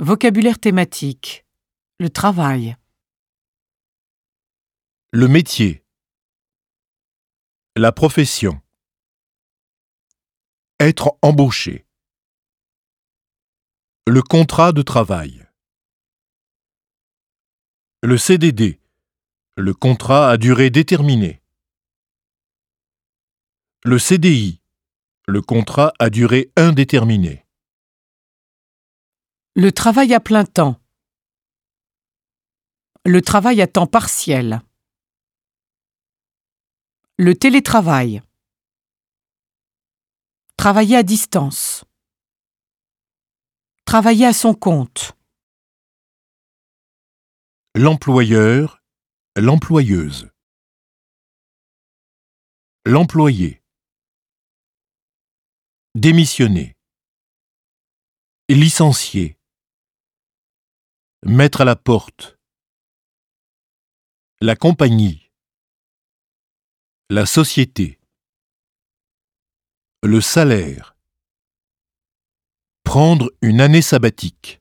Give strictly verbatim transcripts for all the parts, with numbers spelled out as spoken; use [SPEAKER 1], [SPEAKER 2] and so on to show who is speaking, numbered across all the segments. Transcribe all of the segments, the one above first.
[SPEAKER 1] Vocabulaire thématique. Le travail.
[SPEAKER 2] Le métier. La profession. Être embauché. Le contrat de travail. Le C D D. Le contrat à durée déterminée. Le C D I. Le contrat à durée indéterminée.
[SPEAKER 1] Le travail à plein temps. Le travail à temps partiel. Le télétravail. Travailler à distance. Travailler à son compte.
[SPEAKER 2] L'employeur, l'employeuse. L'employé. Démissionner. Licencier. Mettre à la porte. La compagnie. La société. Le salaire. Prendre une année sabbatique.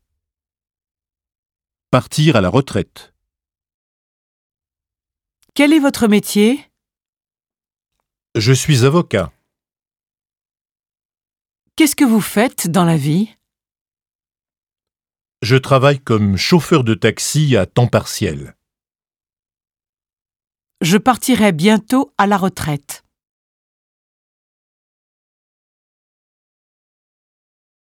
[SPEAKER 2] Partir à la retraite.
[SPEAKER 1] Quel est votre métier?
[SPEAKER 2] Je suis avocat.
[SPEAKER 1] Qu'est-ce que vous faites dans la vie?
[SPEAKER 2] Je travaille comme chauffeur de taxi à temps partiel.
[SPEAKER 1] Je partirai bientôt à la retraite.